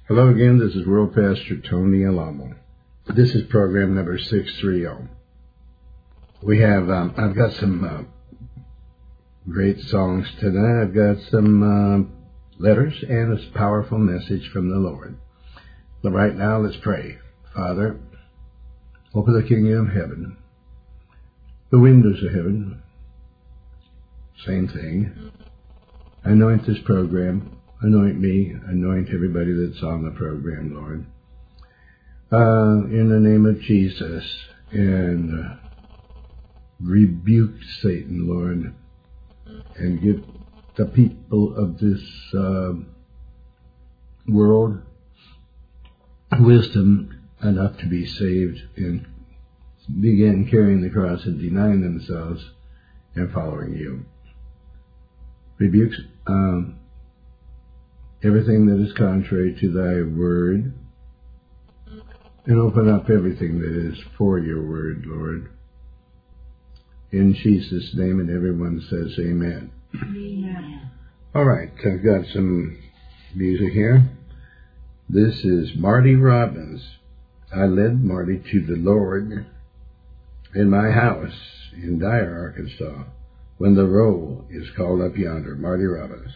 Hello again, this is World Pastor Tony Alamo. This is program number 630. We have, I've got some great songs tonight. I've got some letters and a powerful message from the Lord. But right now, let's pray. Father, open the kingdom of heaven, the windows of heaven, same thing. Anoint this program. Anoint me, anoint everybody that's on the program, Lord. In the name of Jesus, and rebuke Satan, Lord, and give the people of this world wisdom enough to be saved and begin carrying the cross and denying themselves and following you. Rebuke everything that is contrary to thy word, and open up everything that is for your word, Lord. In Jesus' name, and everyone says amen. Amen. All right, I've got some music here. This is Marty Robbins. I led Marty to the Lord in my house in Dyer, Arkansas, when the roll is called up yonder. Marty Robbins.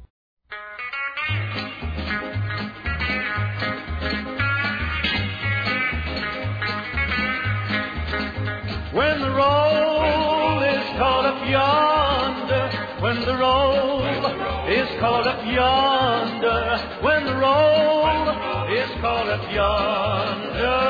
When the roll is called up yonder, when the roll is called up yonder, when the roll is called up yonder,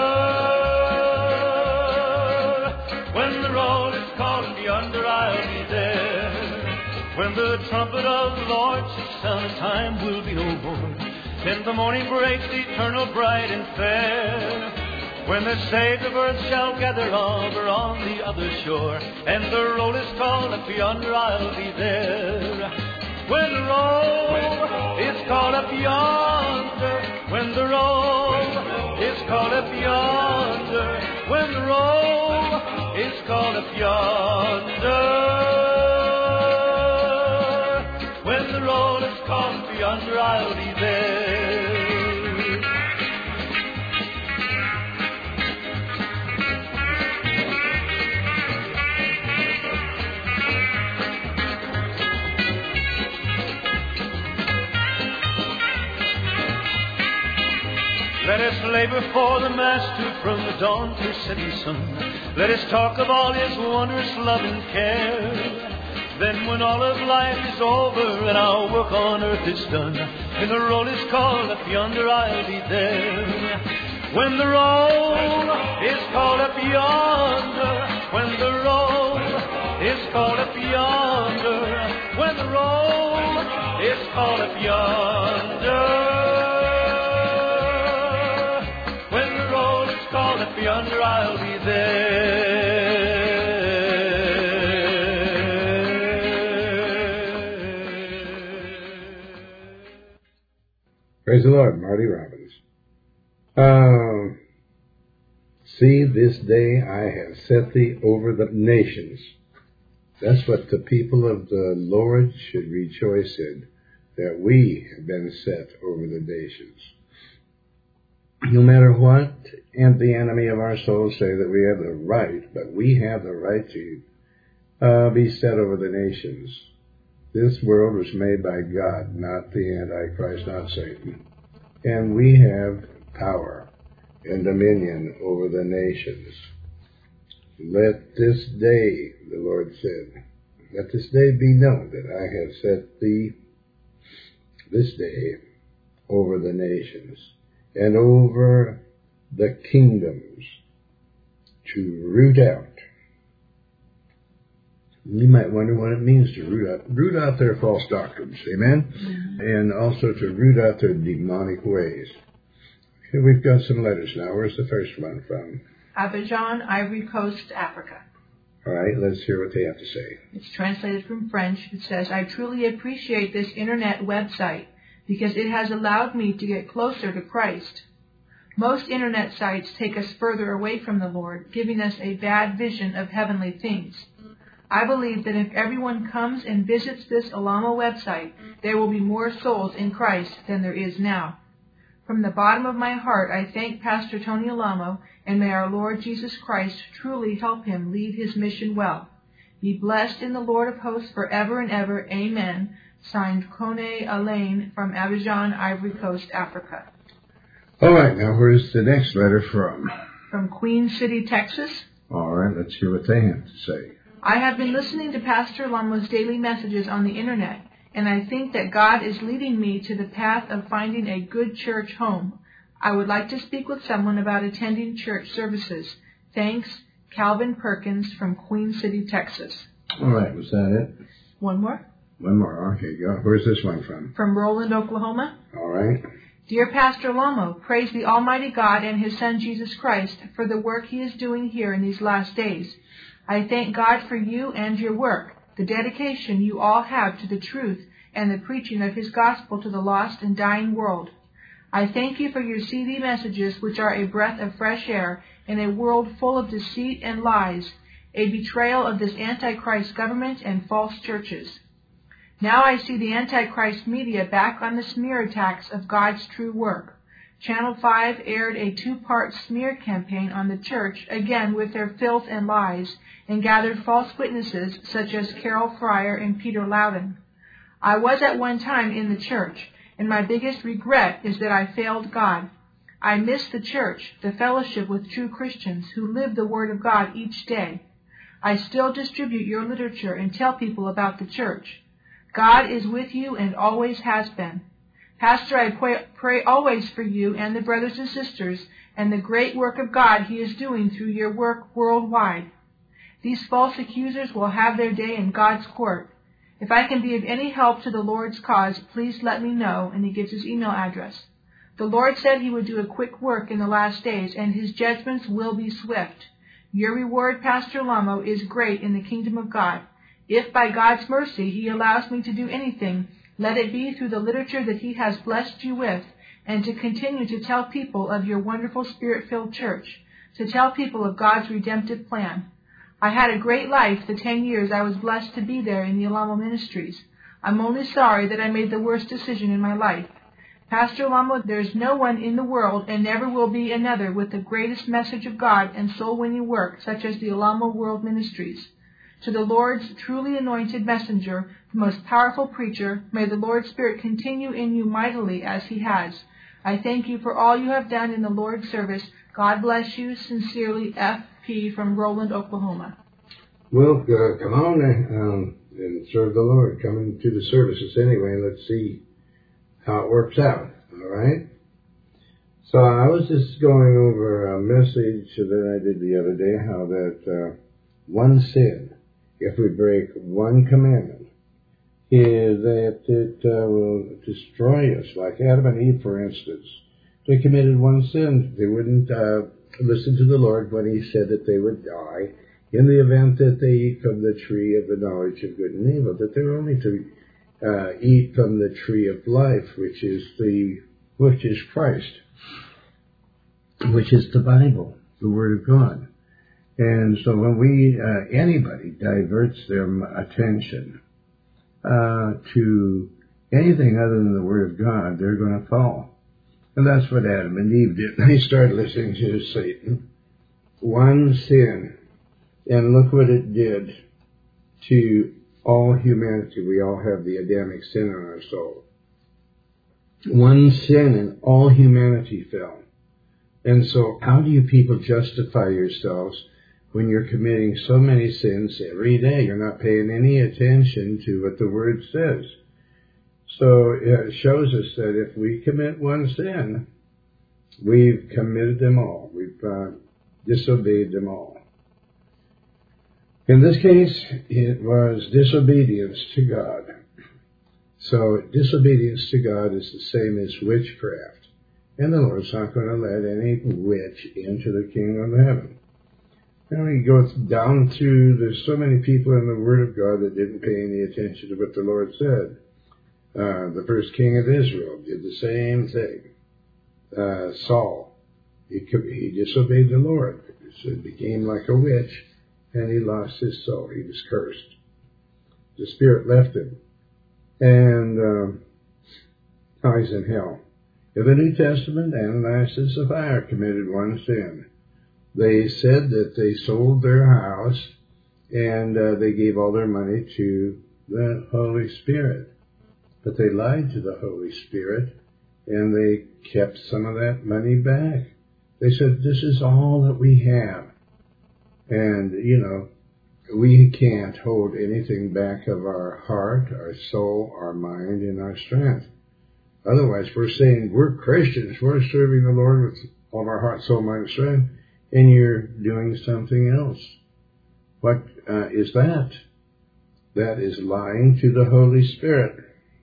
when the roll is called up yonder, I'll be there. When the trumpet of the Lord shall sound, the time will be no more. Then the morning breaks eternal, bright and fair. When the saved of earth shall gather over on the other shore, and the roll is called up yonder, I'll be there. When the roll is called up yonder, when the roll is called up yonder, when the roll is called up yonder, when the roll is called up yonder, I'll be there. Let us labor for the Master from the dawn to setting sun. Let us talk of all His wondrous love and care. Then when all of life is over and our work on earth is done, and the roll is called up yonder, I'll be there. When the roll is called up yonder, when the roll is called up yonder, when the roll is called up yonder, yonder, I'll be there. Praise the Lord, Marty Robbins. See, this day I have set thee over the nations. That's what the people of the Lord should rejoice in, that we have been set over the nations. No matter what, and the enemy of our souls say that we have the right, but we have the right to be set over the nations. This world was made by God, not the Antichrist, not Satan. And we have power and dominion over the nations. Let this day, the Lord said, let this day be known that I have set thee this day over the nations, and over the kingdoms to root out. You might wonder what it means to root out their false doctrines, amen? Mm-hmm. And also to root out their demonic ways. Okay, we've got some letters now. Where's the first one from? Abidjan, Ivory Coast, Africa. All right, let's hear what they have to say. It's translated from French. It says, I truly appreciate this internet website because it has allowed me to get closer to Christ. Most internet sites take us further away from the Lord, giving us a bad vision of heavenly things. I believe that if everyone comes and visits this Alamo website, there will be more souls in Christ than there is now. From the bottom of my heart, I thank Pastor Tony Alamo, and may our Lord Jesus Christ truly help him lead his mission well. Be blessed in the Lord of hosts forever and ever. Amen. Signed, Kone Alain from Abidjan, Ivory Coast, Africa. All right, now where's the next letter from? From Queen City, Texas. All right, let's hear what they have to say. I have been listening to Pastor Alamo's daily messages on the internet, and I think that God is leading me to the path of finding a good church home. I would like to speak with someone about attending church services. Thanks, Calvin Perkins from Queen City, Texas. All right, was that it? One more. One more. Okay, go. Where's this one from? From Roland, Oklahoma. All right. Dear Pastor Alamo, praise the Almighty God and His Son Jesus Christ for the work He is doing here in these last days. I thank God for you and your work, the dedication you all have to the truth and the preaching of His gospel to the lost and dying world. I thank you for your CD messages, which are a breath of fresh air in a world full of deceit and lies, a betrayal of this Antichrist government and false churches. Now I see the Antichrist media back on the smear attacks of God's true work. Channel 5 aired a 2-part smear campaign on the church, again with their filth and lies, and gathered false witnesses such as Carol Fryer and Peter Loudon. I was at one time in the church, and my biggest regret is that I failed God. I miss the church, the fellowship with true Christians who live the Word of God each day. I still distribute your literature and tell people about the church. God is with you and always has been. Pastor, I pray always for you and the brothers and sisters and the great work of God He is doing through your work worldwide. These false accusers will have their day in God's court. If I can be of any help to the Lord's cause, please let me know, and he gives his email address. The Lord said He would do a quick work in the last days, and His judgments will be swift. Your reward, Pastor Alamo, is great in the kingdom of God. If by God's mercy He allows me to do anything, let it be through the literature that He has blessed you with, and to continue to tell people of your wonderful Spirit-filled church, to tell people of God's redemptive plan. I had a great life the 10 years I was blessed to be there in the Alamo Ministries. I'm only sorry that I made the worst decision in my life. Pastor Alamo, there's no one in the world, and never will be another, with the greatest message of God and soul-winning work, such as the Alamo World Ministries. To the Lord's truly anointed messenger, the most powerful preacher, may the Lord's Spirit continue in you mightily as He has. I thank you for all you have done in the Lord's service. God bless you. Sincerely, F.P. from Roland, Oklahoma. Well, come on and serve the Lord. Come into the services anyway. Let's see how it works out. All right? So I was just going over a message that I did the other day, how that one sin, if we break one commandment, is that it will destroy us. Like Adam and Eve, for instance. They committed one sin. They wouldn't listen to the Lord when He said that they would die in the event that they eat from the tree of the knowledge of good and evil, that they're only to eat from the tree of life, which is Christ, which is the Bible, the Word of God. And so when anybody diverts their attention to anything other than the Word of God, they're going to fall. And that's what Adam and Eve did. They started listening to Satan. One sin. And look what it did to all humanity. We all have the Adamic sin on our soul. One sin and all humanity fell. And so how do you people justify yourselves when you're committing so many sins every day? You're not paying any attention to what the Word says. So it shows us that if we commit one sin, we've committed them all. We've disobeyed them all. In this case, it was disobedience to God. So disobedience to God is the same as witchcraft. And the Lord's not going to let any witch into the kingdom of heaven. And we go down through, there's so many people in the Word of God that didn't pay any attention to what the Lord said. The first king of Israel did the same thing. Saul, he disobeyed the Lord. So he became like a witch, and he lost his soul. He was cursed. The spirit left him. And now he's in hell. In the New Testament, Ananias and Sapphira committed one sin. They said that they sold their house and they gave all their money to the Holy Spirit. But they lied to the Holy Spirit and they kept some of that money back. They said, this is all that we have. And, we can't hold anything back of our heart, our soul, our mind, and our strength. Otherwise, we're saying we're Christians, we're serving the Lord with all of our heart, soul, mind, and strength, and you're doing something else. What is that? That is lying to the Holy Spirit.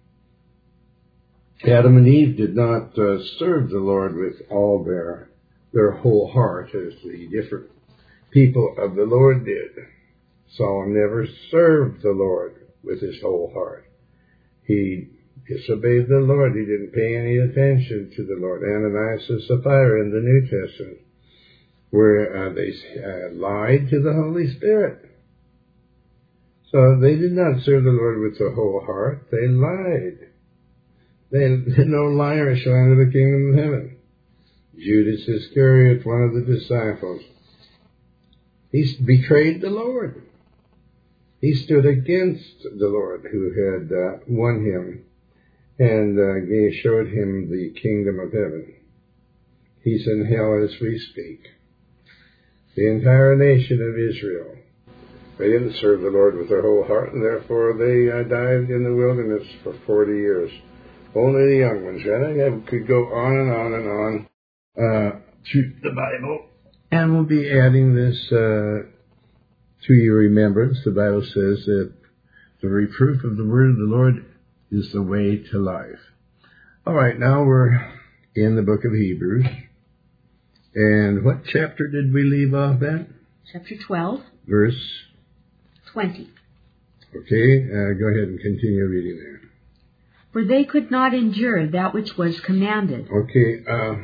Adam and Eve did not serve the Lord with all their whole heart as the different people of the Lord did. Solomon never served the Lord with his whole heart. He disobeyed the Lord. He didn't pay any attention to the Lord. Ananias and Sapphira in the New Testament, where they lied to the Holy Spirit. So they did not serve the Lord with the whole heart. They lied. No liar shall enter the kingdom of heaven. Judas Iscariot, one of the disciples, he betrayed the Lord. He stood against the Lord who had won him and showed him the kingdom of heaven. He's in hell as we speak. The entire nation of Israel, they didn't serve the Lord with their whole heart, and therefore they died in the wilderness for 40 years. Only the young ones. And I could go on and on and on through the Bible. And we'll be adding this to your remembrance. The Bible says that the reproof of the word of the Lord is the way to life. All right, now we're in the book of Hebrews. And what chapter did we leave off at? Chapter 12. Verse 20. Okay, go ahead and continue reading there. For they could not endure that which was commanded. Okay,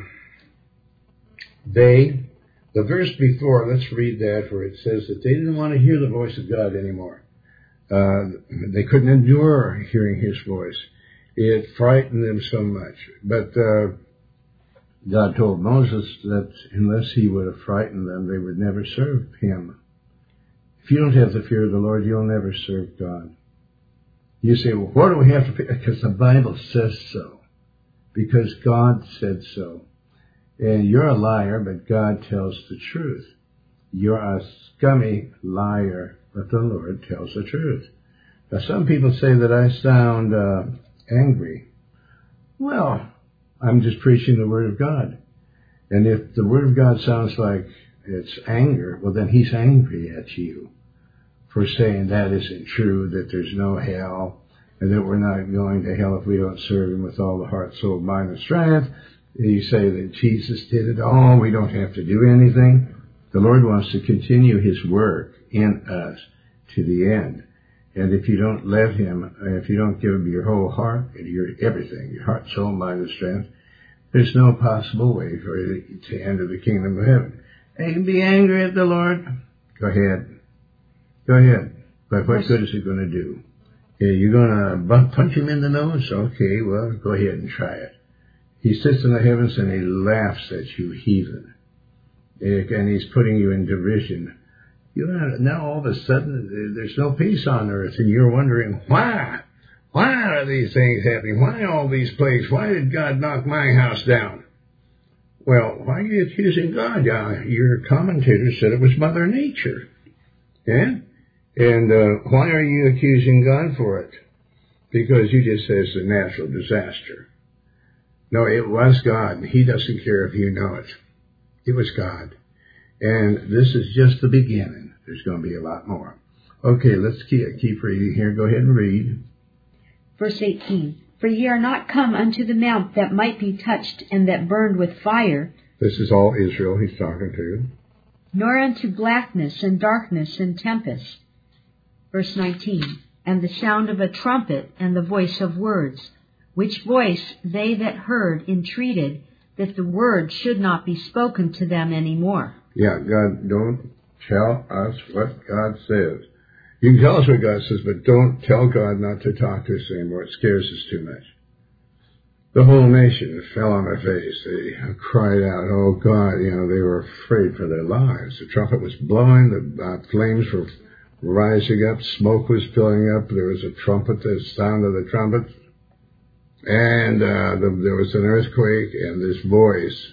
the verse before, let's read that, where it says that they didn't want to hear the voice of God anymore. They couldn't endure hearing his voice. It frightened them so much. But God told Moses that unless he would have frightened them, they would never serve him. If you don't have the fear of the Lord, you'll never serve God. You say, well, what do we have to pay? Because the Bible says so. Because God said so. And you're a liar, but God tells the truth. You're a scummy liar, but the Lord tells the truth. Now, some people say that I sound angry. Well, I'm just preaching the Word of God. And if the Word of God sounds like it's anger, well, then he's angry at you for saying that isn't true, that there's no hell, and that we're not going to hell if we don't serve him with all the heart, soul, mind, and strength. You say that Jesus did it all, we don't have to do anything. The Lord wants to continue his work in us to the end. And if you don't let him, if you don't give him your whole heart, your everything, your heart, soul, mind, and strength, there's no possible way for you to enter the kingdom of heaven. And you can be angry at the Lord. Go ahead. Go ahead. But what good is it going to do? You're going to punch him in the nose? Okay, well, go ahead and try it. He sits in the heavens and he laughs at you, heathen. And he's putting you in derision. Now all of a sudden, there's no peace on earth, and you're wondering, why? Why are these things happening? Why all these plagues? Why did God knock my house down? Well, why are you accusing God? Your commentator said it was Mother Nature. Yeah? And why are you accusing God for it? Because you just say it's a natural disaster. No, it was God. He doesn't care if you know it. It was God. And this is just the beginning. There's going to be a lot more. Okay, let's keep reading here. Go ahead and read. Verse 18. For ye are not come unto the mount that might be touched and that burned with fire. This is all Israel he's talking to. Nor unto blackness and darkness and tempest. Verse 19. And the sound of a trumpet and the voice of words, which voice they that heard entreated that the word should not be spoken to them any more. Yeah, God, don't tell us what God says. You can tell us what God says, but don't tell God not to talk to us anymore. It scares us too much. The whole nation fell on their face. They cried out, "Oh God!" They were afraid for their lives. The trumpet was blowing, the flames were rising up, smoke was filling up. There was a trumpet, the sound of the trumpet, and there was an earthquake, and this voice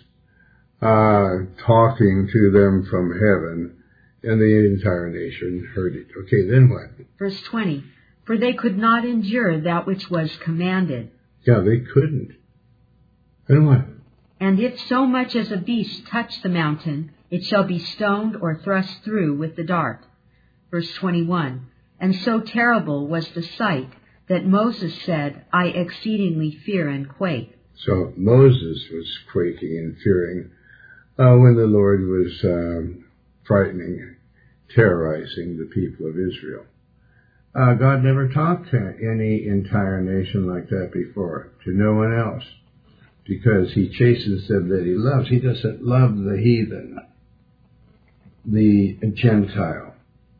talking to them from heaven, and the entire nation heard it. Okay, then what? Verse 20. For they could not endure that which was commanded. Yeah, they couldn't. Then what? And if so much as a beast touch the mountain, it shall be stoned or thrust through with the dart. Verse 21. And so terrible was the sight that Moses said, I exceedingly fear and quake. So Moses was quaking and fearing when the Lord was frightening, terrorizing the people of Israel. God never talked to any entire nation like that before, to no one else, because he chastens them that he loves. He doesn't love the heathen, the Gentile.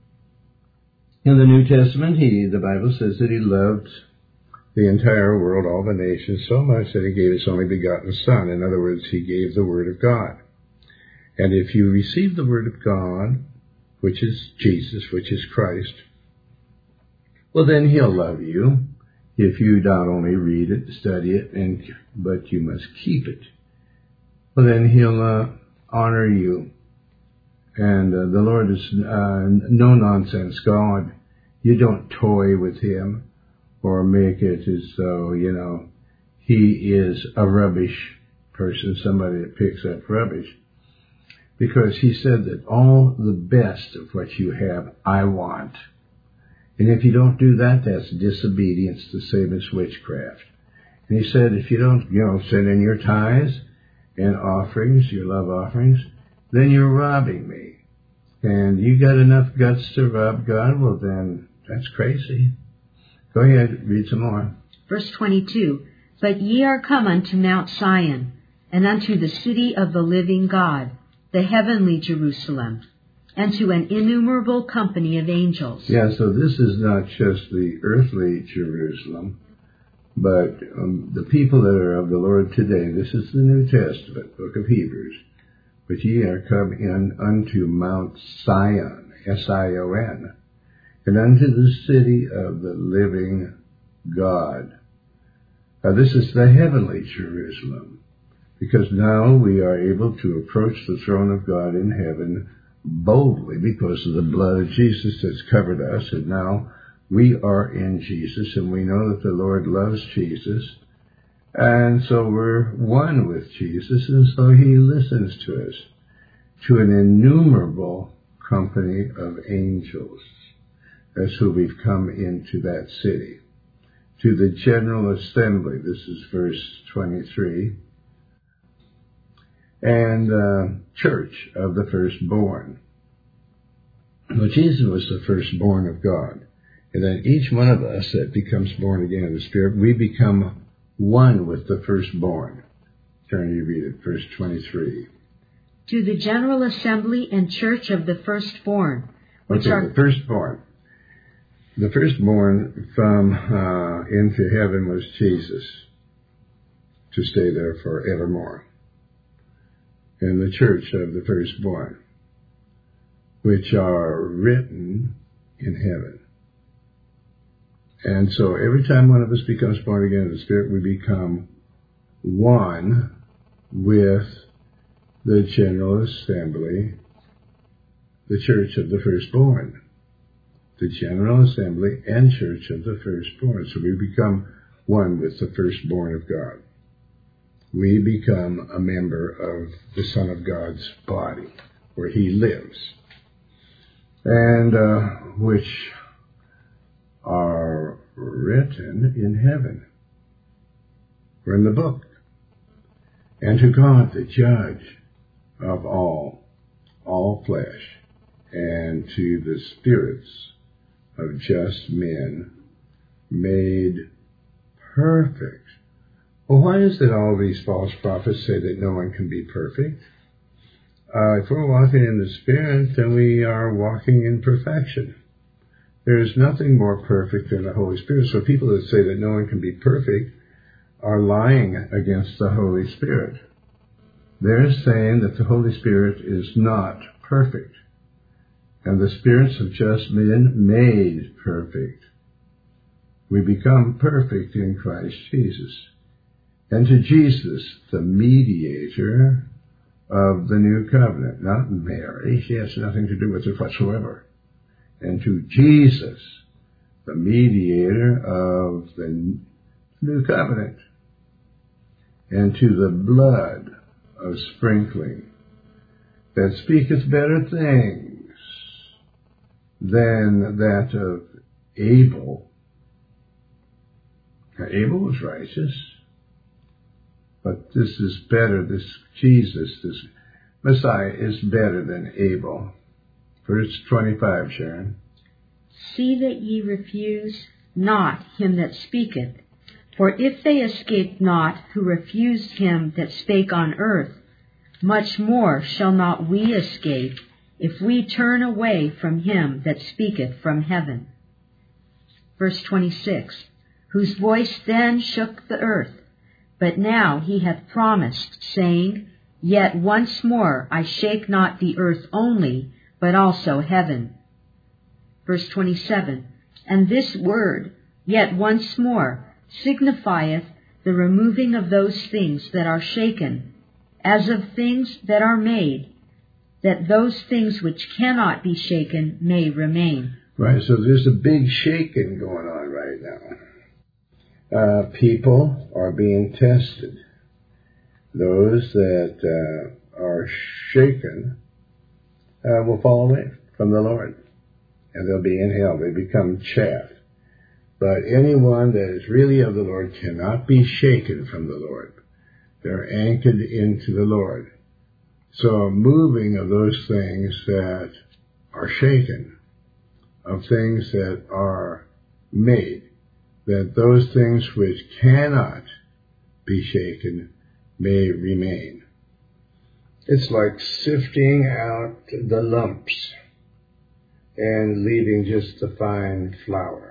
In the New Testament, the Bible says that he loved the entire world, all the nations, so much that he gave his only begotten Son. In other words, he gave the Word of God. And if you receive the Word of God, which is Jesus, which is Christ, well, then he'll love you if you not only read it, study it, but you must keep it. Well, then he'll honor you. And the Lord is no-nonsense God. You don't toy with him or make it as though, he is a rubbish person, somebody that picks up rubbish. Because he said that all the best of what you have, I want. And if you don't do that, that's disobedience, the same as witchcraft. And he said, if you don't, send in your tithes and offerings, your love offerings, then you're robbing me. And you got enough guts to rob God, well then, that's crazy. Go ahead, read some more. Verse 22, But ye are come unto Mount Sion, and unto the city of the living God, the heavenly Jerusalem, and to an innumerable company of angels. Yeah, so this is not just the earthly Jerusalem, but the people that are of the Lord today. This is the New Testament, book of Hebrews. But ye are come in unto Mount Sion, S-I-O-N, and unto the city of the living God. Now this is the heavenly Jerusalem, because now we are able to approach the throne of God in heaven boldly because of the blood of Jesus that's covered us, and now we are in Jesus, and we know that the Lord loves Jesus, and so we're one with Jesus, and so he listens to us, to an innumerable company of angels. That's who we've come into that city. To the general assembly, this is verse 23, and church of the firstborn. Well, Jesus was the firstborn of God. And then each one of us that becomes born again in the Spirit, we become one with the firstborn. Turn you read it, verse 23. To the general assembly and church of the firstborn. The firstborn. The firstborn from into heaven was Jesus, to stay there forevermore. And the church of the firstborn, which are written in heaven. And so every time one of us becomes born again in the Spirit, we become one with the General Assembly, the church of the firstborn. The General Assembly and church of the firstborn. So we become one with the firstborn of God. We become a member of the Son of God's body, where he lives, and which are written in heaven. We're in the book. And to God, the judge of all flesh, and to the spirits of just men made perfect. Well, why is it all these false prophets say that no one can be perfect? If we're walking in the Spirit, then we are walking in perfection. There is nothing more perfect than the Holy Spirit. So people that say that no one can be perfect are lying against the Holy Spirit. They're saying that the Holy Spirit is not perfect, and the spirits have just been made perfect. We become perfect in Christ Jesus. And to Jesus, the mediator of the new covenant, not Mary. She has nothing to do with it whatsoever. And to Jesus, the mediator of the new covenant, and to the blood of sprinkling that speaketh better things than that of Abel. Now, Abel was righteous, but this is better. This Jesus, this Messiah, is better than Abel. Verse 25, Sharon. See that ye refuse not him that speaketh. For if they escaped not who refused him that spake on earth, much more shall not we escape, if we turn away from him that speaketh from heaven. Verse 26, whose voice then shook the earth, but now he hath promised, saying, Yet once more I shake not the earth only, but also heaven. Verse 27, and this word, yet once more, signifieth the removing of those things that are shaken, as of things that are made, that those things which cannot be shaken may remain. Right, so there's a big shaking going on right now. People are being tested. Those that are shaken will fall away from the Lord, and they'll be in hell. They become chaff. But anyone that is really of the Lord cannot be shaken from the Lord. They're anchored into the Lord. So a moving of those things that are shaken, of things that are made, that those things which cannot be shaken may remain. It's like sifting out the lumps and leaving just the fine flour.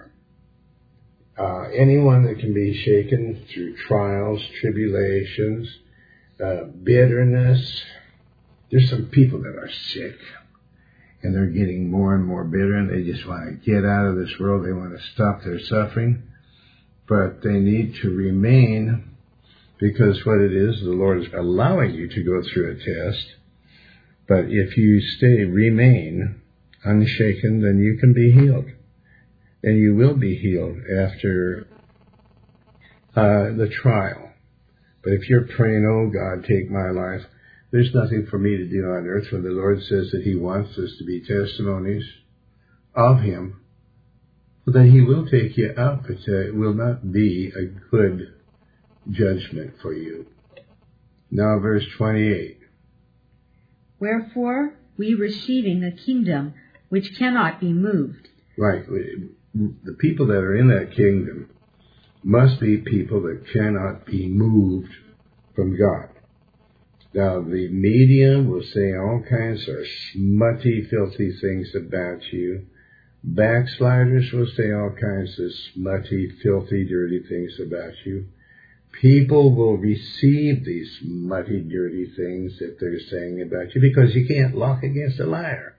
Anyone that can be shaken through trials, tribulations, bitterness. There's some people that are sick, and they're getting more and more bitter, and they just want to get out of this world. They want to stop their suffering, but they need to remain, because what it is, the Lord is allowing you to go through a test. But if you remain unshaken, then you can be healed. And you will be healed after the trial. But if you're praying, oh God, take my life, there's nothing for me to do on earth when the Lord says that he wants us to be testimonies of him, then he will take you up. It will not be a good judgment for you. Now verse 28. Wherefore we receiving a kingdom which cannot be moved. Right. The people that are in that kingdom must be people that cannot be moved from God. Now, the media will say all kinds of smutty, filthy things about you. Backsliders will say all kinds of smutty, filthy, dirty things about you. People will receive these smutty, dirty things that they're saying about you because you can't lock against a liar.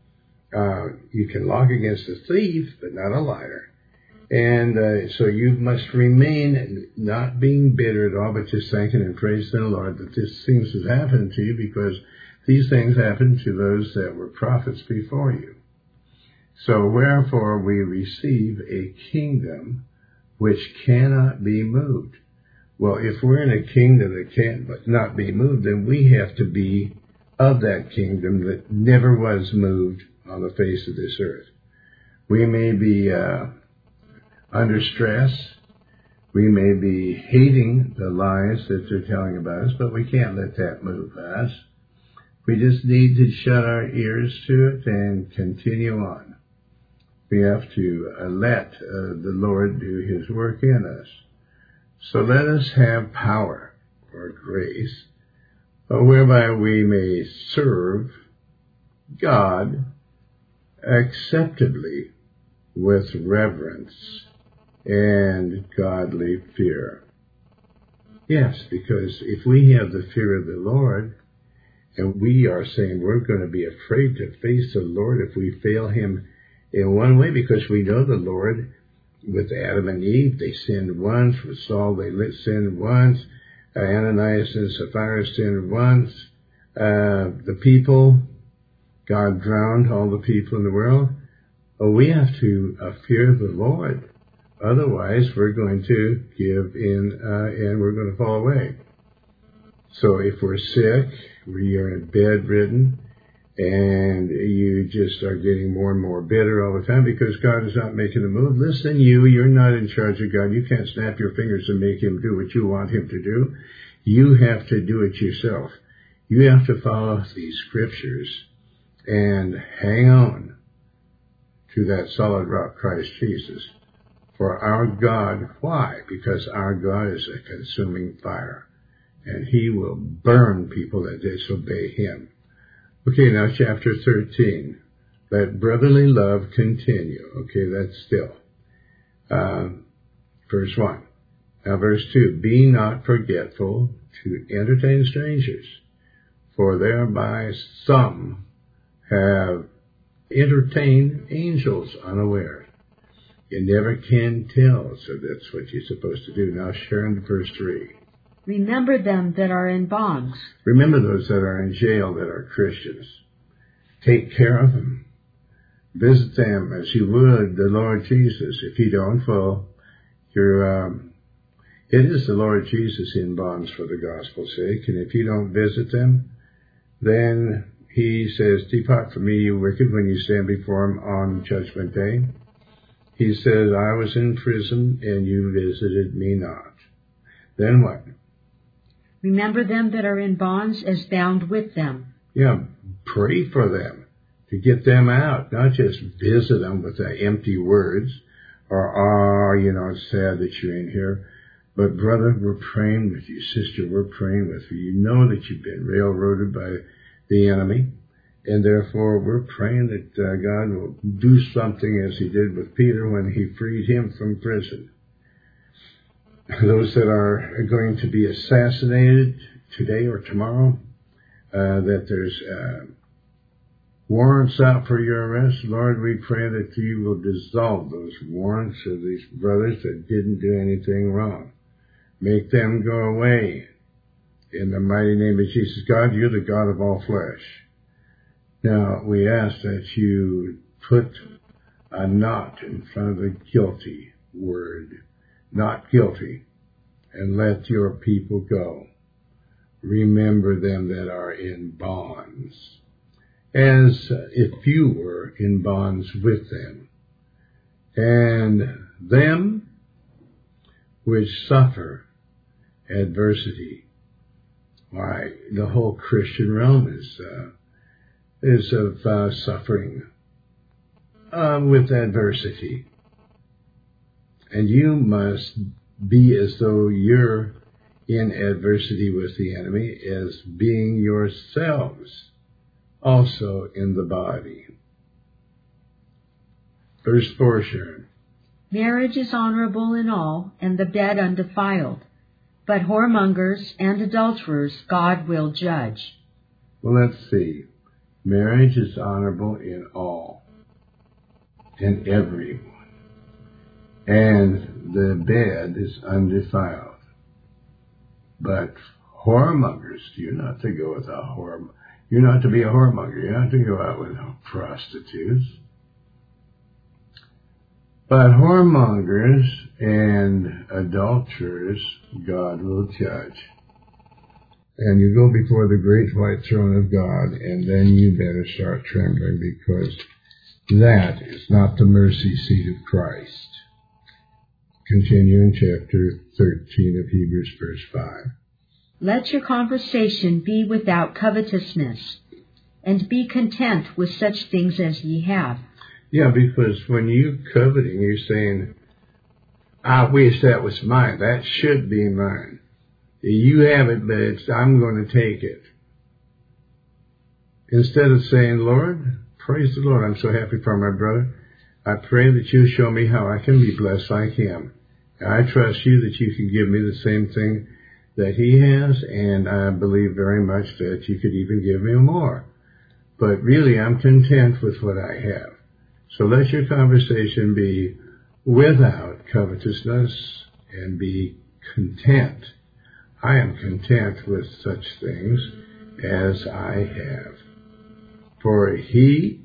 You can lock against a thief, but not a liar. And so you must remain not being bitter at all, but just thanking and praising the Lord that these things have happened to you, because these things happened to those that were prophets before you. So wherefore we receive a kingdom which cannot be moved. Well, if we're in a kingdom that can't not be moved, then we have to be of that kingdom that never was moved on the face of this earth. We may be under stress. We may be hating the lies that they're telling about us, but we can't let that move us. We just need to shut our ears to it and continue on. We have to let the Lord do his work in us. So let us have power or grace, whereby we may serve God acceptably with reverence and godly fear. Yes, because if we have the fear of the Lord, and we are saying we're going to be afraid to face the Lord if we fail him in one way, because we know the Lord, with Adam and Eve, they sinned once. With Saul, they sinned once. Ananias and Sapphira sinned once. The people, God drowned all the people in the world. Oh, we have to fear the Lord. Otherwise, we're going to give in and we're going to fall away. So if we're sick, we are bedridden, and you just are getting more and more bitter all the time because God is not making a move. Listen, you're not in charge of God. You can't snap your fingers and make him do what you want him to do. You have to do it yourself. You have to follow these scriptures and hang on to that solid rock, Christ Jesus. For our God, why? Because our God is a consuming fire, and he will burn people that disobey him. Okay, now chapter 13. Let brotherly love continue. Okay, that's still. Verse 1. Now verse 2. Be not forgetful to entertain strangers, for thereby some have entertained angels unaware. You never can tell, so that's what you're supposed to do. Now Sharon, verse 3. Remember them that are in bonds. Remember those that are in jail that are Christians. Take care of them. Visit them as you would the Lord Jesus. If you don't, well, it is the Lord Jesus in bonds for the gospel's sake. And if you don't visit them, then he says, depart from me, you wicked, when you stand before him on Judgment Day. He says, I was in prison and you visited me not. Then what? Remember them that are in bonds as bound with them. Yeah, pray for them to get them out, not just visit them with empty words or, it's sad that you're in here. But brother, we're praying with you. Sister, we're praying with you. You know that you've been railroaded by the enemy, and therefore we're praying that God will do something as he did with Peter when he freed him from prison. Those that are going to be assassinated today or tomorrow, that there's warrants out for your arrest. Lord, we pray that you will dissolve those warrants of these brothers that didn't do anything wrong. Make them go away. In the mighty name of Jesus. God, you're the God of all flesh. Now, we ask that you put a not in front of the guilty word. Not guilty, and let your people go. Remember them that are in bonds, as if you were in bonds with them, and them which suffer adversity. Why, the whole Christian realm is of suffering with adversity. And you must be as though you're in adversity with the enemy, as being yourselves also in the body. Verse 4, Sharon. Marriage is honorable in all, and the bed undefiled. But whoremongers and adulterers God will judge. Well, let's see. Marriage is honorable in all, in everyone. And the bed is undefiled. But whoremongers, you're not to go with you're not to be a whoremonger. You're not to go out with prostitutes. But whoremongers and adulterers God will judge. And you go before the great white throne of God, and then you better start trembling, because that is not the mercy seat of Christ. Continue in chapter 13 of Hebrews, verse 5. Let your conversation be without covetousness, and be content with such things as ye have. Yeah, because when you're coveting, you're saying, I wish that was mine. That should be mine. You have it, but I'm going to take it. Instead of saying, Lord, praise the Lord, I'm so happy for my brother. I pray that you show me how I can be blessed like him. I trust you that you can give me the same thing that he has, and I believe very much that you could even give me more. But really, I'm content with what I have. So let your conversation be without covetousness and be content. I am content with such things as I have. For he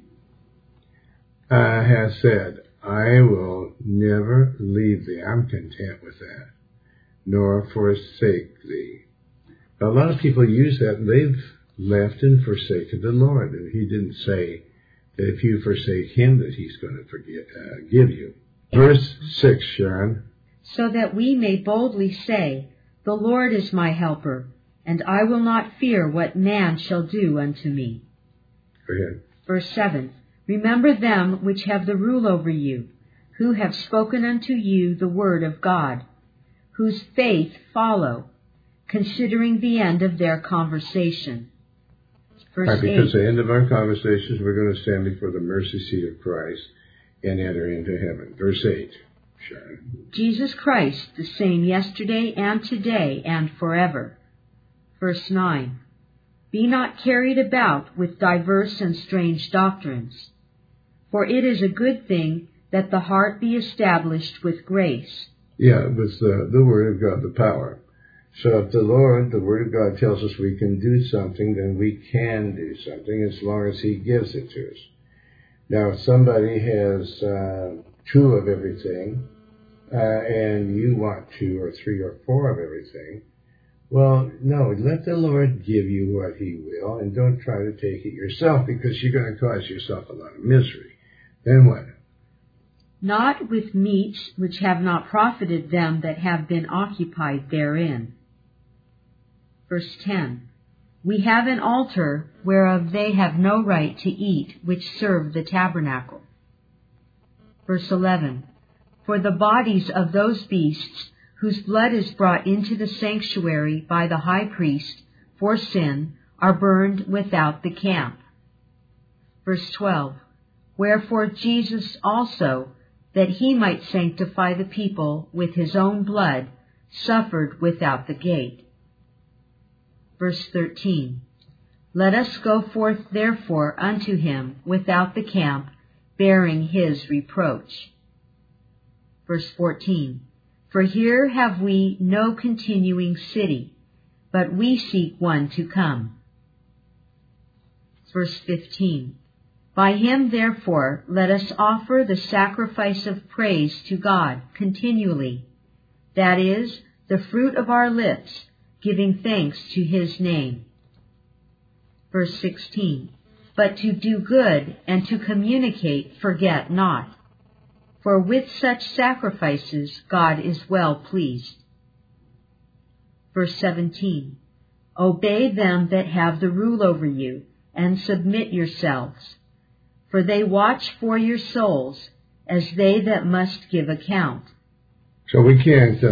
has said, I will never leave thee. I'm content with that, nor forsake thee. Now, a lot of people use that, and they've left and forsaken the Lord. And he didn't say that if you forsake him, that he's going to give you. Verse 6, Sharon. So that we may boldly say, the Lord is my helper, and I will not fear what man shall do unto me. Go ahead. Verse 7. Remember them which have the rule over you, who have spoken unto you the word of God, whose faith follow, considering the end of their conversation. Verse right, because 8. at the end of our conversations, we're going to stand before the mercy seat of Christ and enter into heaven. Verse 8, Sharon. Jesus Christ, the same yesterday and today and forever. Verse 9. Be not carried about with diverse and strange doctrines, for it is a good thing that the heart be established with grace. Yeah, with the Word of God, the power. So if the Lord, the Word of God, tells us we can do something, then we can do something as long as he gives it to us. Now, if somebody has 2 of everything, and you want 2 or 3 or 4 of everything, well, no, let the Lord give you what he will, and don't try to take it yourself, because you're going to cause yourself a lot of misery. Then what? Not with meats which have not profited them that have been occupied therein. Verse 10. We have an altar whereof they have no right to eat which serve the tabernacle. Verse 11. For the bodies of those beasts whose blood is brought into the sanctuary by the high priest for sin are burned without the camp. Verse 12. Wherefore Jesus also, that he might sanctify the people with his own blood, suffered without the gate. Verse 13. Let us go forth therefore unto him without the camp, bearing his reproach. Verse 14. For here have we no continuing city, but we seek one to come. Verse 15. By him therefore let us offer the sacrifice of praise to God continually, that is, the fruit of our lips, giving thanks to his name. Verse 16. But to do good and to communicate forget not, for with such sacrifices God is well pleased. Verse 17. Obey them that have the rule over you, and submit yourselves, for they watch for your souls, as they that must give account. So we can't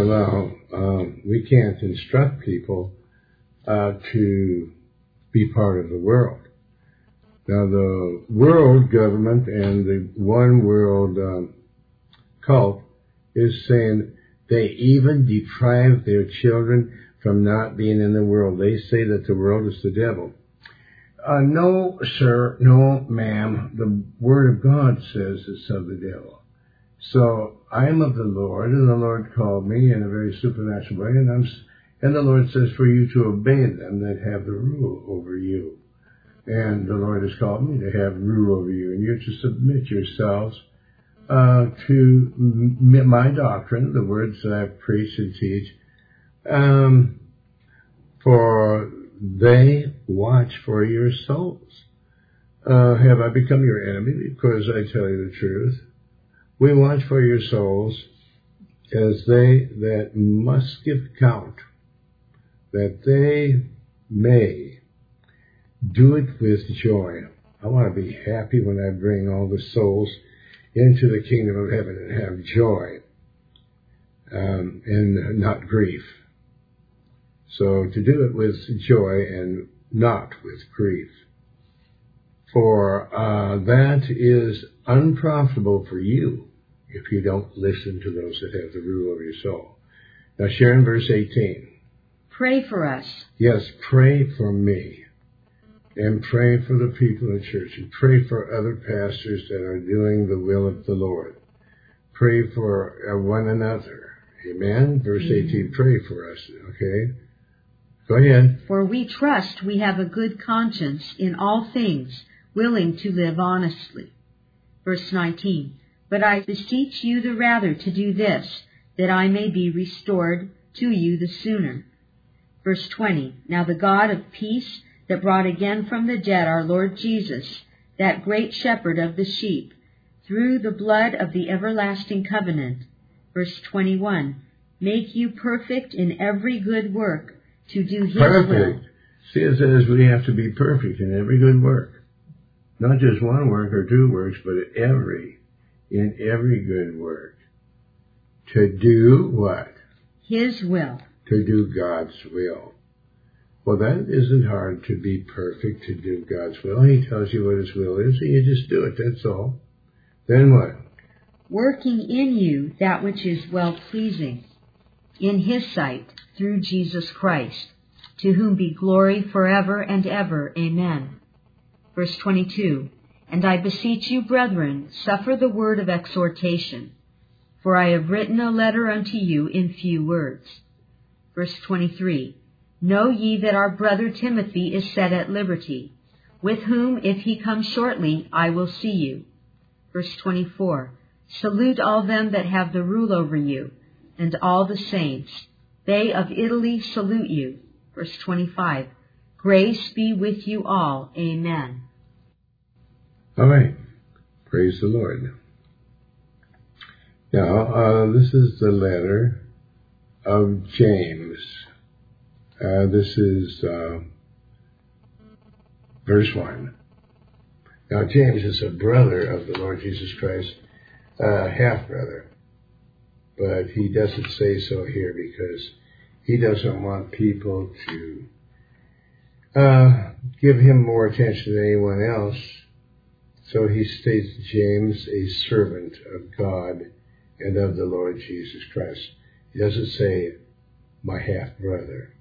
instruct people to be part of the world. Now, the world government and the one world cult is saying they even deprive their children from not being in the world. They say that the world is the devil. No, sir, no, ma'am. The Word of God says it's of the devil. So I am of the Lord, and the Lord called me in a very supernatural way, and the Lord says for you to obey them that have the rule over you. And the Lord has called me to have rule over you, and you're to submit yourselves to my doctrine, the words that I preach and teach, for they watch for your souls. Have I become your enemy because I tell you the truth? We watch for your souls as they that must give account, that they may do it with joy. I want to be happy when I bring all the souls into the kingdom of heaven and have joy and not grief. So to do it with joy and not with grief. For that is unprofitable for you if you don't listen to those that have the rule over your soul. Now, Sharon, verse 18. pray for us. Yes, pray for me. And pray for the people in church. And pray for other pastors that are doing the will of the Lord. Pray for one another. Amen? Verse 18, pray for us. Okay? Go ahead. For we trust we have a good conscience in all things, willing to live honestly. Verse 19, but I beseech you the rather to do this, that I may be restored to you the sooner. Verse 20, now the God of peace, that brought again from the dead our Lord Jesus, that great shepherd of the sheep, through the blood of the everlasting covenant. Verse 21, make you perfect in every good work, to do His will. See, it says we have to be perfect in every good work. Not just one work or two works, but in every good work. To do what? His will. To do God's will. Well, that isn't hard, to be perfect, to do God's will. He tells you what His will is, and you just do it, that's all. Then what? Working in you that which is well-pleasing in His sight, through Jesus Christ, to whom be glory forever and ever. Amen. Verse 22, and I beseech you, brethren, suffer the word of exhortation, for I have written a letter unto you in few words. Verse 23, know ye that our brother Timothy is set at liberty, with whom, if he come shortly, I will see you. Verse 24, salute all them that have the rule over you, and all the saints. They of Italy salute you. Verse 25, grace be with you all. Amen. All right. Praise the Lord. Now, this is the letter of James. This is verse 1. Now, James is a brother of the Lord Jesus Christ, half-brother. But he doesn't say so here because he doesn't want people to give him more attention than anyone else. So he states James, a servant of God and of the Lord Jesus Christ. He doesn't say, my half-brother.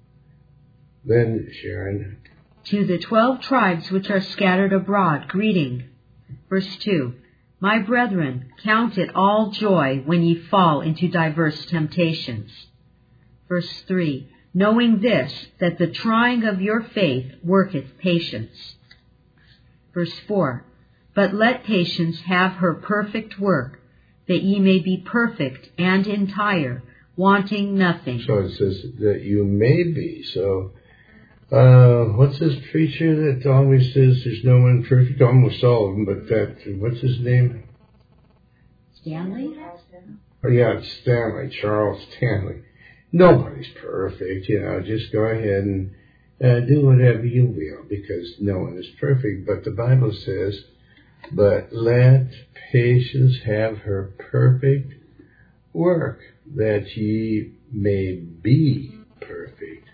Then, Sharon. To the 12 tribes which are scattered abroad, greeting. Verse 2. My brethren, count it all joy when ye fall into diverse temptations. Verse 3. Knowing this, that the trying of your faith worketh patience. Verse 4. But let patience have her perfect work, that ye may be perfect and entire, wanting nothing. So it says that you may be. So, what's this preacher that always says there's no one perfect? Almost all of them, but what's his name? Stanley? Oh, yeah, it's Stanley, Charles Stanley. Nobody's perfect, just go ahead and do whatever you will, because no one is perfect. But the Bible says, but let patience have her perfect work, that ye may be perfect.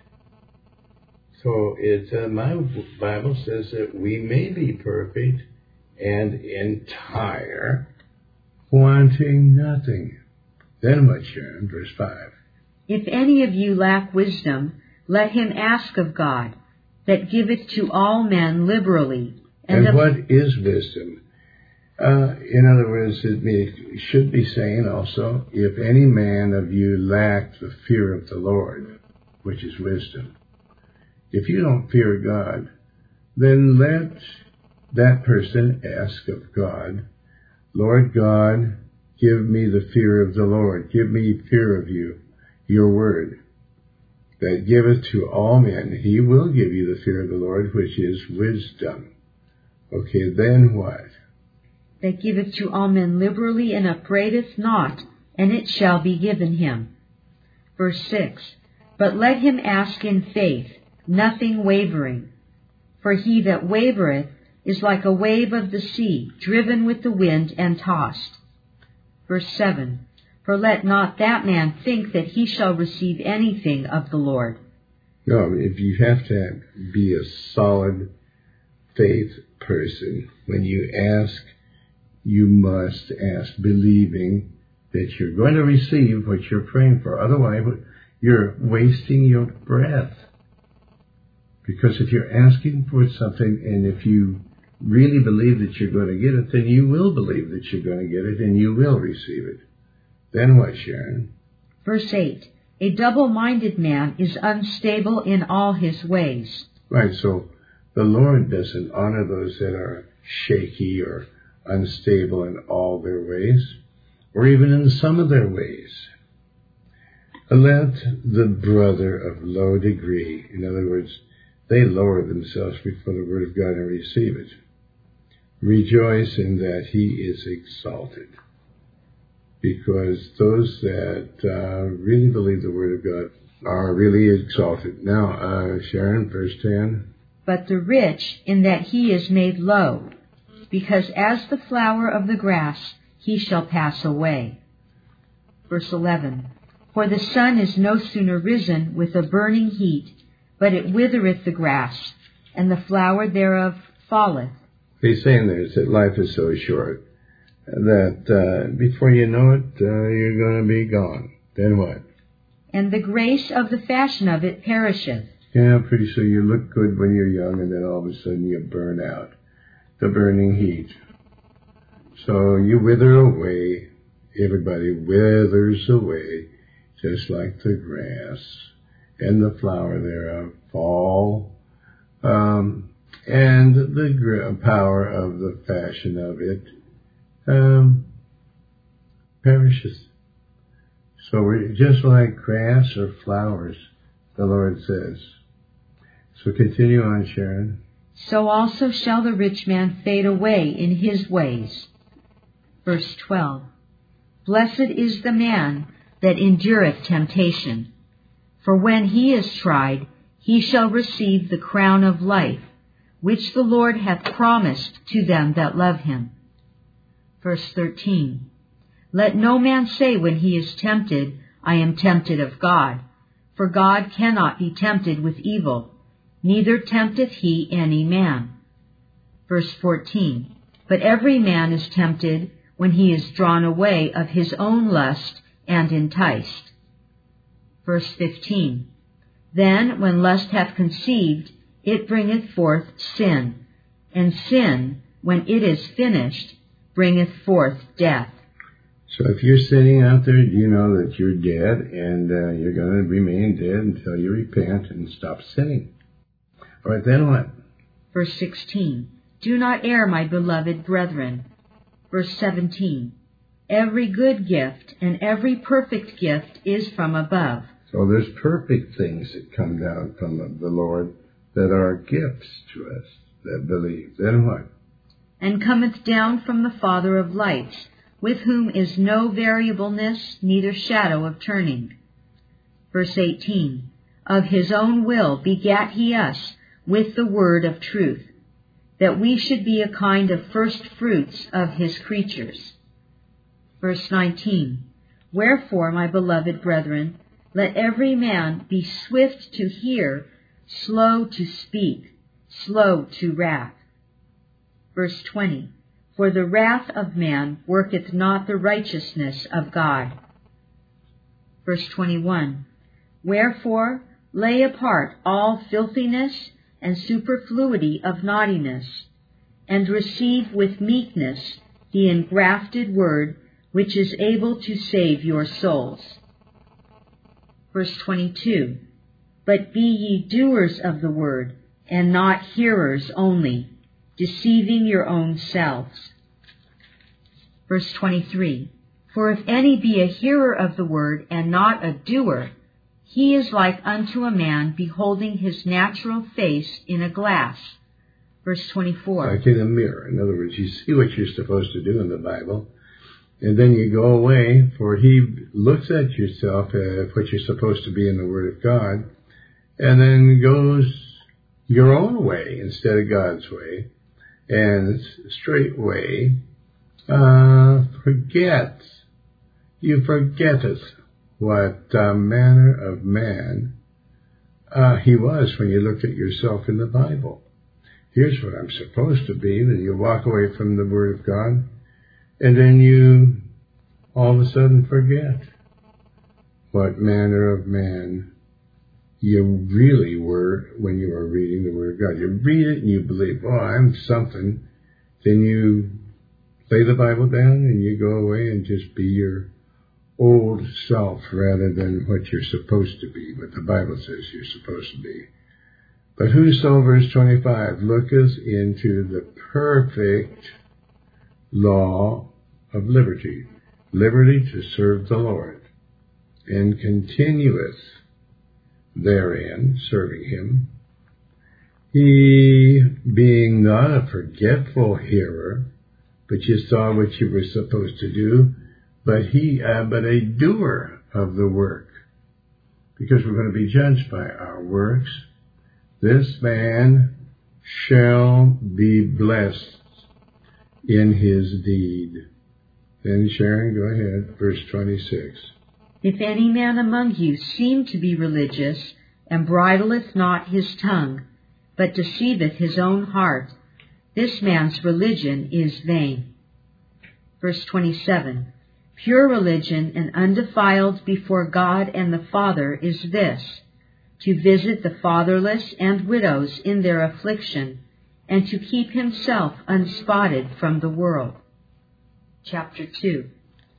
So my Bible says that we may be perfect and entire, wanting nothing. Then what, Sharon? Verse 5. If any of you lack wisdom, let him ask of God, that giveth to all men liberally. And what is wisdom? In other words, it should be saying also, if any man of you lack the fear of the Lord, which is wisdom. If you don't fear God, then let that person ask of God, Lord God, give me the fear of the Lord. Give me fear of you, your word, that giveth to all men. He will give you the fear of the Lord, which is wisdom. Okay, then what? That giveth to all men liberally and upbraideth not, and it shall be given him. Verse 6. But let him ask in faith, nothing wavering. For he that wavereth is like a wave of the sea, driven with the wind and tossed. Verse 7. For let not that man think that he shall receive anything of the Lord. No, if you have to be a solid faith person, when you ask, you must ask believing that you're going to receive what you're praying for. Otherwise, you're wasting your breath. Because if you're asking for something, and if you really believe that you're going to get it, then you will believe that you're going to get it, and you will receive it. Then what, Sharon? Verse 8. A double-minded man is unstable in all his ways. Right, so the Lord doesn't honor those that are shaky or unstable in all their ways, or even in some of their ways. Let the brother of low degree, in other words, they lower themselves before the word of God and receive it, rejoice in that he is exalted. Because those that really believe the word of God are really exalted. Now, Sharon, verse 10. But the rich in that he is made low, because as the flower of the grass he shall pass away. Verse 11. For the sun is no sooner risen with a burning heat, but it withereth the grass, and the flower thereof falleth. He's saying there is that life is so short that before you know it, you're going to be gone. Then what? And the grace of the fashion of it perisheth. Yeah, pretty soon you look good when you're young, and then all of a sudden you burn out. The burning heat. So you wither away. Everybody withers away, just like the grass, and the flower thereof fall. And the power of the fashion of it perishes. So we're just like grass or flowers, the Lord says. So continue on, Sharon. So also shall the rich man fade away in his ways. Verse 12. Blessed is the man that endureth temptation, for when he is tried, he shall receive the crown of life, which the Lord hath promised to them that love him. Verse 13. Let no man say when he is tempted, I am tempted of God, for God cannot be tempted with evil, neither tempteth he any man. Verse 14. But every man is tempted when he is drawn away of his own lust and enticed. Verse 15. Then when lust hath conceived, it bringeth forth sin, and sin, when it is finished, bringeth forth death. So if you're sitting out there, you know that you're dead, and you're going to remain dead until you repent and stop sinning. All right, then what? Verse 16. Do not err, my beloved brethren. Verse 17. Every good gift and every perfect gift is from above. So there's perfect things that come down from the Lord that are gifts to us that believe. Then what? And cometh down from the Father of lights, with whom is no variableness, neither shadow of turning. Verse 18. Of his own will begat he us with the word of truth, that we should be a kind of first fruits of his creatures. Verse 19. Wherefore, my beloved brethren, let every man be swift to hear, slow to speak, slow to wrath. Verse 20. For the wrath of man worketh not the righteousness of God. Verse 21. Wherefore, lay apart all filthiness and superfluity of naughtiness, and receive with meekness the engrafted word, which is able to save your souls. Verse 22. But be ye doers of the word, and not hearers only, deceiving your own selves. Verse 23. For if any be a hearer of the word, and not a doer, he is like unto a man beholding his natural face in a glass. Verse 24. Like in a mirror. In other words, you see what you're supposed to do in the Bible, and then you go away, for he looks at yourself, what you're supposed to be in the Word of God, and then goes your own way instead of God's way, and straightway forgets. You forgetteth what manner of man he was when you looked at yourself in the Bible. Here's what I'm supposed to be. Then you walk away from the Word of God, and then you all of a sudden forget. what manner of man you really were when you were reading the Word of God. You read it and you believe, oh, I'm something. Then you lay the Bible down and you go away and just be your old self rather than what you're supposed to be, what the Bible says you're supposed to be. But whoso, verse 25, looketh into the perfect law of liberty, liberty to serve the Lord, and continueth therein, serving him, he being not a forgetful hearer, but you saw what you were supposed to do, but a doer of the work, because we're going to be judged by our works. This man shall be blessed in his deed. Then Sharon, go ahead, verse 26. If any man among you seem to be religious, and bridleth not his tongue, but deceiveth his own heart, this man's religion is vain. Verse 27. Pure religion and undefiled before God and the Father is this, to visit the fatherless and widows in their affliction, and to keep himself unspotted from the world. Chapter 2.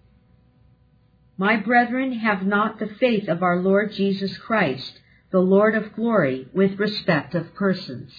My brethren, have not the faith of our Lord Jesus Christ, the Lord of glory, with respect of persons.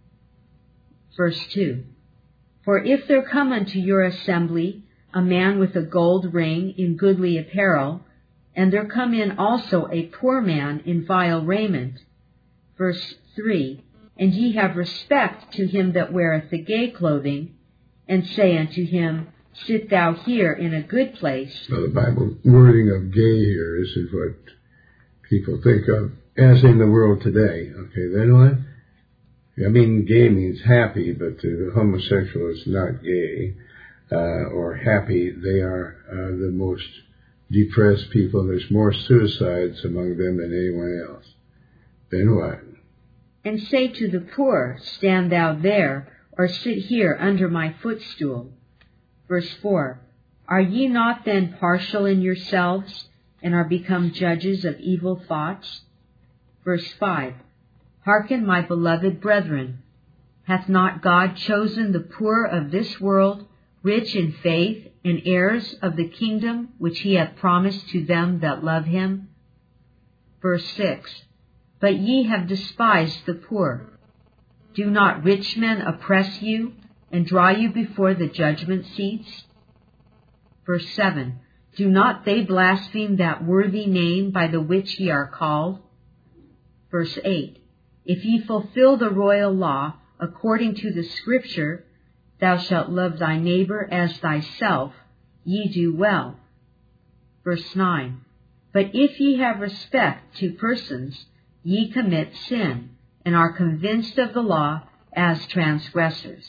Verse 2. For if there come unto your assembly a man with a gold ring in goodly apparel, and there come in also a poor man in vile raiment. Verse 3. And ye have respect to him that weareth the gay clothing, and say unto him, Sit thou here in a good place. Well, the Bible wording of gay here isn't what people think of as in the world today. Okay, then what? I mean, gay means happy, but the homosexual is not gay or happy. They are the most depressed people. There's more suicides among them than anyone else. Then what? And say to the poor, Stand thou there, or sit here under my footstool. Verse 4. Are ye not then partial in yourselves, and are become judges of evil thoughts? Verse 5. Hearken, my beloved brethren. Hath not God chosen the poor of this world, rich in faith, and heirs of the kingdom which he hath promised to them that love him? Verse 6. But ye have despised the poor. Do not rich men oppress you, and draw you before the judgment seats? Verse 7. Do not they blaspheme that worthy name by the which ye are called? Verse 8. If ye fulfill the royal law, according to the Scripture, Thou shalt love thy neighbor as thyself, ye do well. Verse 9. But if ye have respect to persons, ye commit sin, and are convinced of the law as transgressors.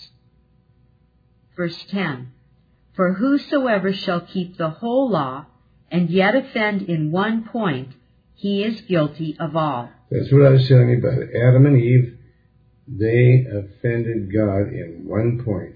Verse 10. For whosoever shall keep the whole law, and yet offend in one point, he is guilty of all. That's what I was telling you about Adam and Eve. They offended God in one point.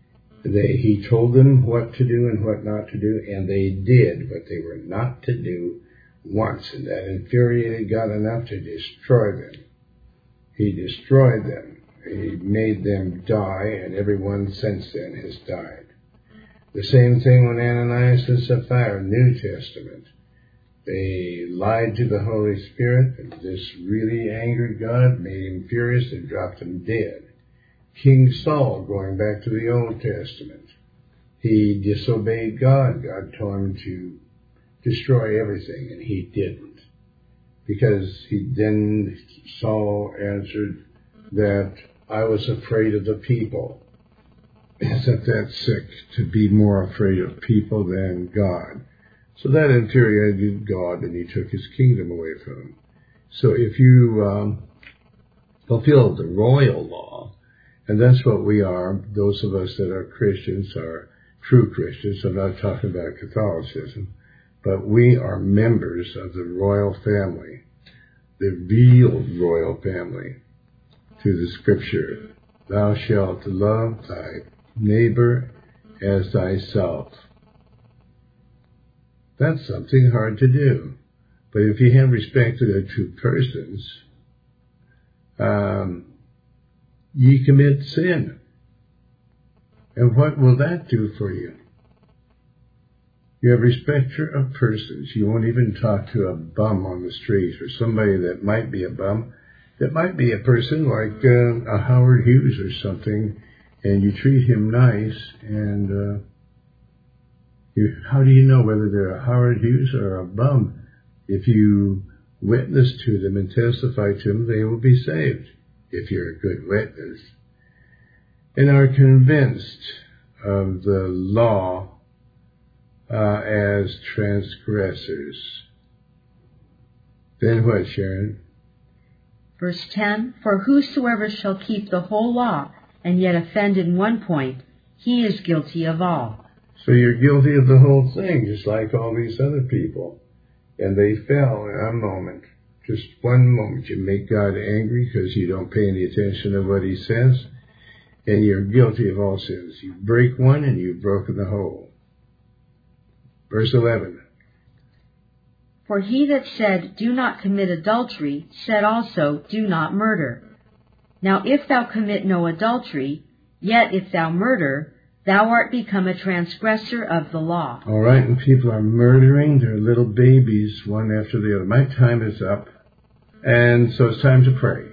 He told them what to do and what not to do, and they did what they were not to do once, and that infuriated God enough to destroy them. He destroyed them. He made them die, and everyone since then has died. The same thing when Ananias and Sapphira, New Testament. They lied to the Holy Spirit, and this really angered God, made him furious, and dropped him dead. King Saul, going back to the Old Testament, he disobeyed God. God told him to destroy everything, and he didn't. Because then Saul answered that I was afraid of the people. Isn't that sick, to be more afraid of people than God? So that infuriated God, and he took his kingdom away from him. So if you fulfill the royal law, and that's what we are, those of us that are Christians are true Christians. I'm not talking about Catholicism, but we are members of the royal family, the real royal family, through the Scripture. Thou shalt love thy neighbor as thyself. That's something hard to do. But if you have respect to the two persons, ye commit sin. And what will that do for you? You have respect of persons. You won't even talk to a bum on the street or somebody that might be a bum. That might be a person like a Howard Hughes or something, and you treat him nice, and how do you know whether they're a Howard Hughes or a bum? If you witness to them and testify to them, they will be saved, if you're a good witness, and are convinced of the law as transgressors. Then what, Sharon? Verse 10, For whosoever shall keep the whole law, and yet offend in one point, he is guilty of all. So you're guilty of the whole thing, just like all these other people. And they fell in a moment. Just one moment. You make God angry because you don't pay any attention to what he says. And you're guilty of all sins. You break one and you've broken the whole. Verse 11. For he that said, Do not commit adultery, said also, Do not murder. Now if thou commit no adultery, yet if thou murder, thou art become a transgressor of the law. All right, and people are murdering their little babies one after the other. My time is up, and so it's time to pray.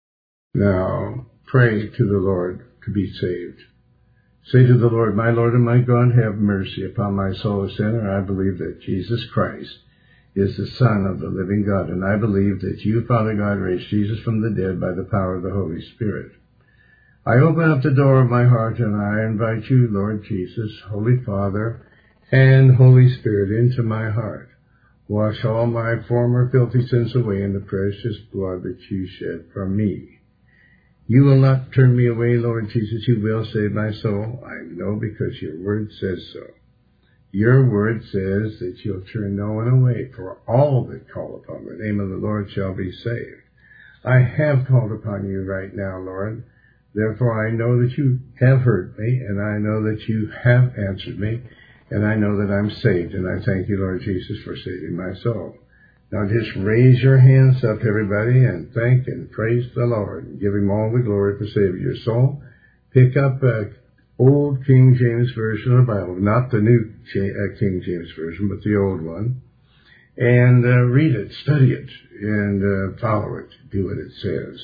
Now, pray to the Lord to be saved. Say to the Lord, My Lord and my God, have mercy upon my soul, a sinner. I believe that Jesus Christ is the Son of the living God, and I believe that you, Father God, raised Jesus from the dead by the power of the Holy Spirit. I open up the door of my heart and I invite you, Lord Jesus, Holy Father, and Holy Spirit into my heart. Wash all my former filthy sins away in the precious blood that you shed for me. You will not turn me away, Lord Jesus. You will save my soul. I know because your word says so. Your word says that you'll turn no one away, for all that call upon the name of the Lord shall be saved. I have called upon you right now, Lord. Therefore, I know that you have heard me, and I know that you have answered me, and I know that I'm saved. And I thank you, Lord Jesus, for saving my soul. Now just raise your hands up, everybody, and thank and praise the Lord, and give him all the glory for saving your soul. Pick up old King James Version of the Bible, not the new King James Version, but the old one, and read it, study it, and follow it, do what it says.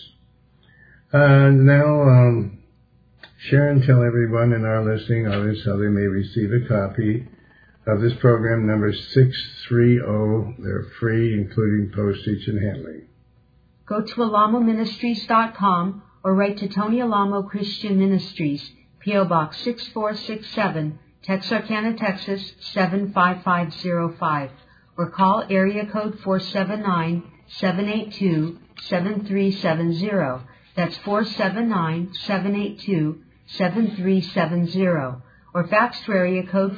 Now, Sharon, tell everyone in our listening audience how they may receive a copy of this program, number 630. They're free, including postage and handling. Go to alamoministries.com or write to Tony Alamo Christian Ministries, P.O. Box 6467, Texarkana, Texas 75505, or call area code 479-782-7370. That's 479-782-7370. Or fax to area code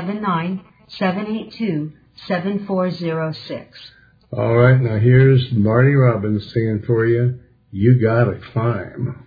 479-782-7406. All right, now here's Marty Robbins singing for you, You Gotta Climb.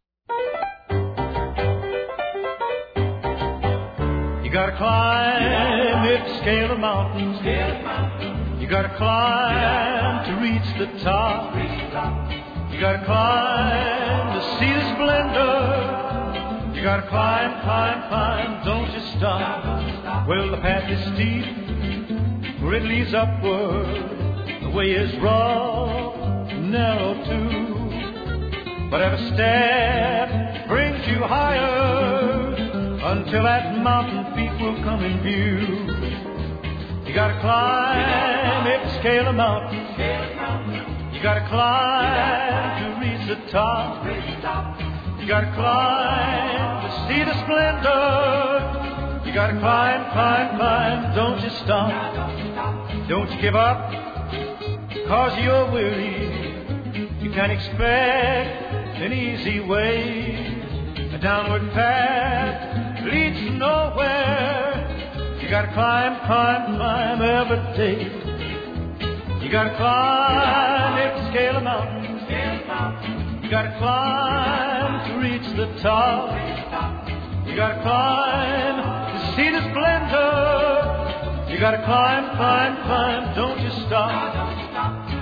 You gotta climb it, scale the mountains. You gotta climb to reach the top. You gotta climb to see the splendor. You gotta climb, climb, climb, don't you stop. Well, the path is steep, where it leads upward. The way is rough, narrow too. But every step brings you higher, until that mountain peak will come in view. You gotta climb it, scale the mountain. You gotta climb to reach the top. You gotta climb to see the splendor. You gotta climb, climb, climb, don't you stop. Don't you give up, 'cause you're weary. You can't expect an easy way. A downward path leads nowhere. You gotta climb, climb, climb every day. You gotta climb it, scale a mountain. You gotta climb to reach the top. You gotta climb to see the splendor. You gotta climb, climb, climb, don't you stop.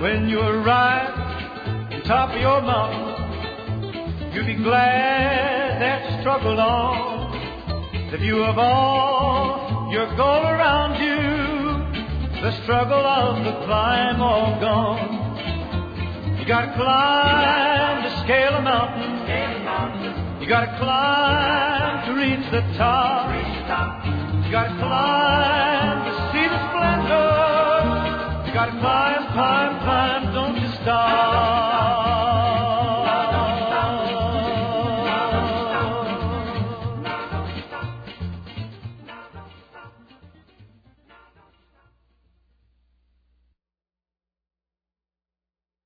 when you arrive on top of your mountain, you'll be glad that you struggled on. The view of all your goal around you, the struggle of the climb all gone. You gotta climb to scale a mountain. You gotta climb to reach the top. You gotta climb to see the splendor. You gotta climb, climb,